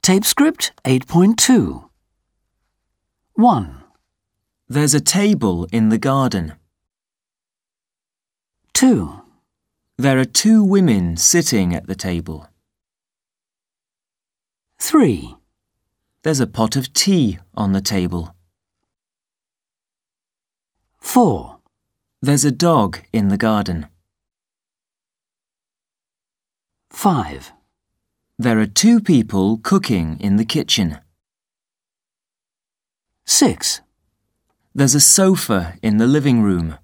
Tape script 8.2. 1, There's a table in the garden. 2, There are two women sitting at the table. 3, There's a pot of tea on the table. 4, There's a dog in the garden. 5, There are two people cooking in the kitchen. 6, There's a sofa in the living room.